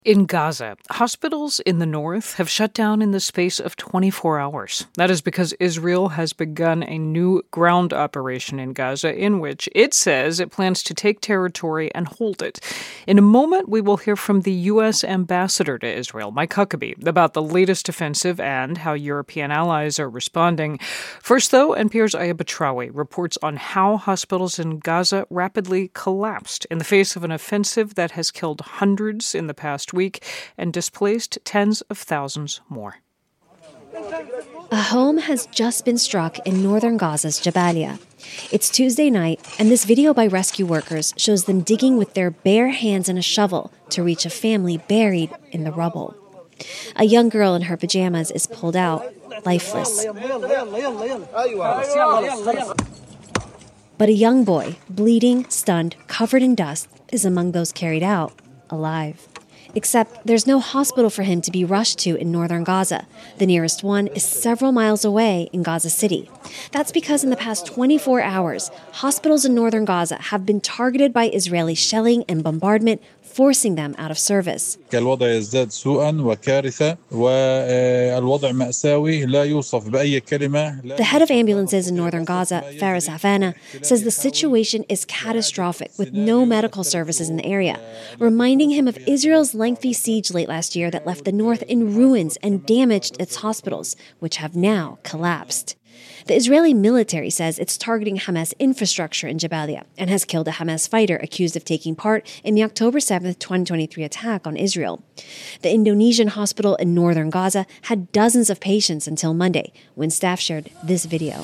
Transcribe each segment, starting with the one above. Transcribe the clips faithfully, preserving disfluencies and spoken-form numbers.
In Gaza, hospitals in the north have shut down in the space of twenty-four hours. That is because Israel has begun a new ground operation in Gaza in which it says it plans to take territory and hold it. In a moment, we will hear from the U S ambassador to Israel, Mike Huckabee, about the latest offensive and how European allies are responding. First, though, N P R's Aya Batrawi reports on how hospitals in Gaza rapidly collapsed in the face of an offensive that has killed hundreds in the past week and displaced tens of thousands more. A home has just been struck in northern Gaza's Jabalia. It's Tuesday night, and this video by rescue workers shows them digging with their bare hands and a shovel to reach a family buried in the rubble. A young girl in her pajamas is pulled out, lifeless. But a young boy, bleeding, stunned, covered in dust, is among those carried out, alive. Except there's no hospital for him to be rushed to in northern Gaza. The nearest one is several miles away in Gaza City. That's because in the past twenty-four hours, hospitals in northern Gaza have been targeted by Israeli shelling and bombardment, forcing them out of service. الوضع يزداد سوءا وكارثة والوضع مأساوي لا يوصف بأي كلمة. The head of ambulances in northern Gaza, Faris Havana, says the situation is catastrophic with no medical services in the area, reminding him of Israel's lengthy siege late last year that left the north in ruins and damaged its hospitals, which have now collapsed. The Israeli military says it's targeting Hamas infrastructure in Jabalia and has killed a Hamas fighter accused of taking part in the October seventh, twenty twenty-three attack on Israel. The Indonesian hospital in northern Gaza had dozens of patients until Monday, when staff shared this video.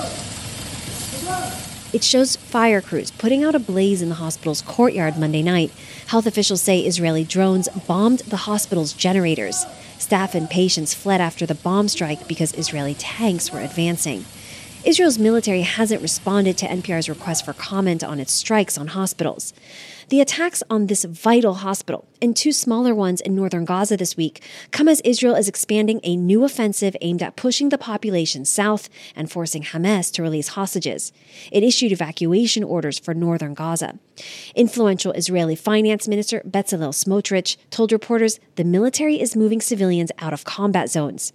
It shows fire crews putting out a blaze in the hospital's courtyard Monday night. Health officials say Israeli drones bombed the hospital's generators. Staff and patients fled after the bomb strike because Israeli tanks were advancing. Israel's military hasn't responded to N P R's request for comment on its strikes on hospitals. The attacks on this vital hospital and two smaller ones in northern Gaza this week come as Israel is expanding a new offensive aimed at pushing the population south and forcing Hamas to release hostages. It issued evacuation orders for northern Gaza. Influential Israeli finance minister Bezalel Smotrich told reporters the military is moving civilians out of combat zones.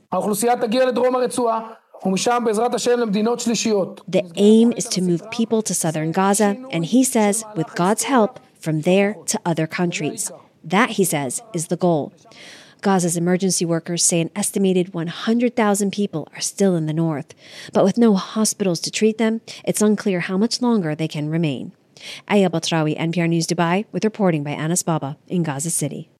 The aim is to move people to southern Gaza, and he says, with God's help, from there to other countries. That, he says, is the goal. Gaza's emergency workers say an estimated one hundred thousand people are still in the north. But with no hospitals to treat them, it's unclear how much longer they can remain. Aya Batrawi, N P R News Dubai, with reporting by Anas Baba in Gaza City.